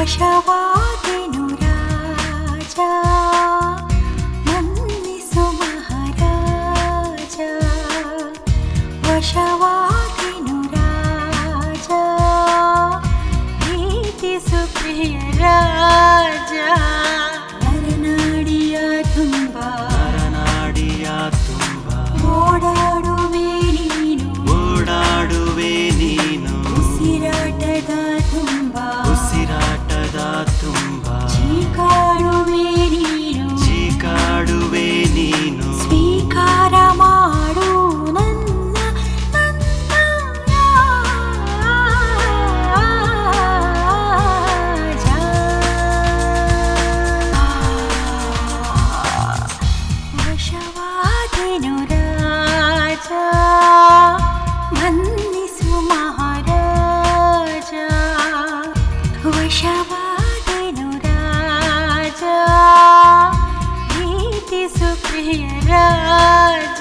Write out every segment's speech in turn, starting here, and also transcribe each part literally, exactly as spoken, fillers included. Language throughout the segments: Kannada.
ವಶವಾದೆನು ರಾಜ ಮನ್ನಿಸು ಮಹಾರಾಜ ವಶವಾದೆನು ರಾಜ ಪ್ರೀತಿಸು ಪ್ರಿಯ ರಾಜ ನರನಾಡಿಯ ತುಂಬ ನರನಾಡಿಯ ತುಂಬ ಓಡಾಡುವೆ ನೀನು ಓಡಾಡುವೆ ನೀನು ಉಸಿರಾಟದ ತುಂಬ ಉಸಿರಾಟದ ತುಂಬ ಚೀಕಾಡುವೆ ನೀನು ಚೀಕಾಡುವೆ ನೀನು ಸ್ವೀಕಾರ ಮಾಡು ನನ್ನ ನನ್ನ ರಾಜ ವಶವಾದೆನು ರಾಜ ಮನ್ನಿಸು ಮಹಾರಾಜ ವಶವಾದೆನು ರಾಜ ಪ್ರೀತಿಸು ಪ್ರಿಯ ರಾಜ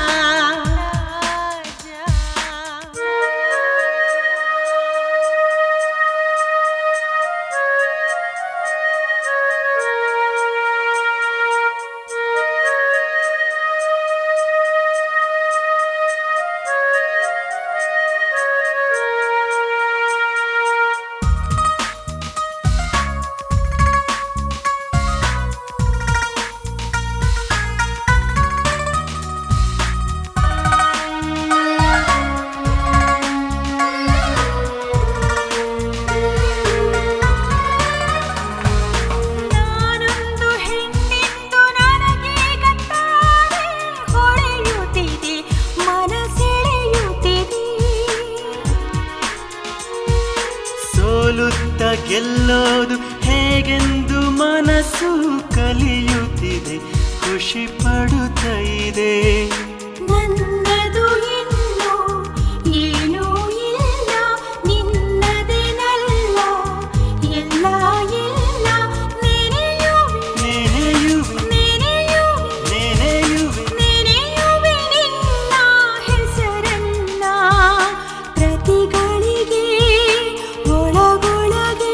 ಸೋಲುತ್ತ ಗೆಲ್ಲೋದು ಹೇಗೆಂದು ಮನಸ್ಸು ಕಲಿಯುತ್ತಿದೆ ಖುಷಿ ಪಡುತ್ತಾ ಇದೆ ನನ್ನದು ಇನ್ನು ಏನೂ ಇಲ್ಲ ನಿನ್ನದೇನಲ್ಲ ಎಲ್ಲ ಎಲ್ಲ ನೆನೆಯುವೆ ನೆನೆಯುವೆ ನೆನೆಯುವೆ ನೆನೆಯುವೆ ನೆನೆಯುವೆ ನಿನ್ನ ಹೆಸರನ್ನ ಪ್ರತಿಗಳಿಗೆ ಒಳಗೊಳಗೆ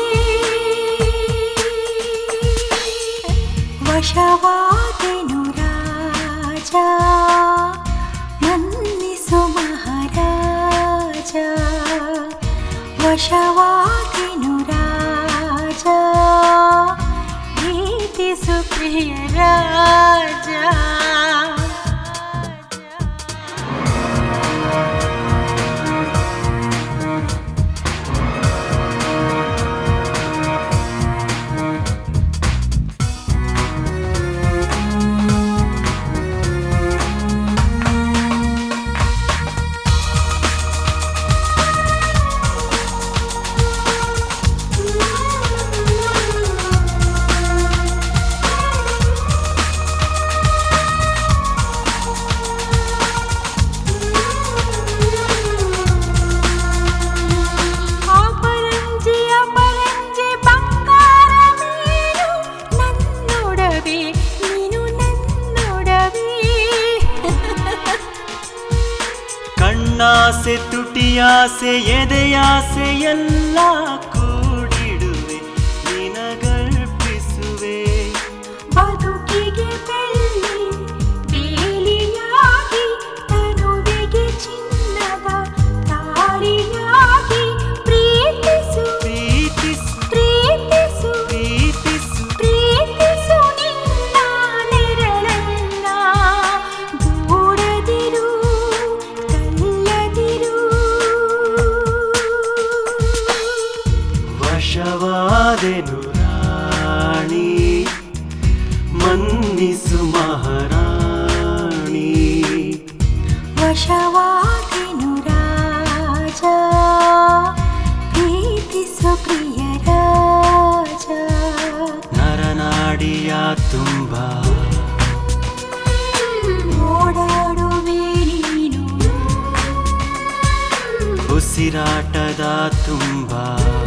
ವಶವಾದೆನು ರಾಜ ಮನ್ನಿಸು ಮಹಾರಾಜ ವಶವಾದೆನು ರಾಜ ಪ್ರೀತಿಸು ಪ್ರಿಯ ರಾಜ ಕಣ್ಣಾಸೆ ತುಟಿಯಾಸೆ ಎದೆಯಾಸೆ ಎಲ್ಲ ಕೂಡಿಡುವೆ ನಿನಗರ್ಪಿಸುವೆ ಬದುಕಿಗೆ ಬೆಳ್ಳಿ ಬೇಲಿಯಾಗಿ ತನುವಿಗೆ ಚಿನ್ನದ ತಾಳಿಯಾಗಿ ಪ್ರೀತಿಸು ಪ್ರೀತಿಸು ಪ್ರೀತಿಸು ಪ್ರೀತಿಸು ಪ್ರೀತಿಸು ನಿನ್ನ ನೆರಳನ್ನ ದೂರದಿರು ಕಲ್ಲದಿರು ವಶವಾದೆನು ರಾಣಿ ಮನ್ನಿಸು ಮಹಾರಾಣಿ ವಶವಾದೆನು ರಾಜ ಪ್ರೀತಿಸು ಪ್ರಿಯ ರಾಜ ನರನಾಡಿಯ ತುಂಬ ಓಡಾಡುವೆ ನೀನು ಉಸಿರಾಟದ ತುಂಬ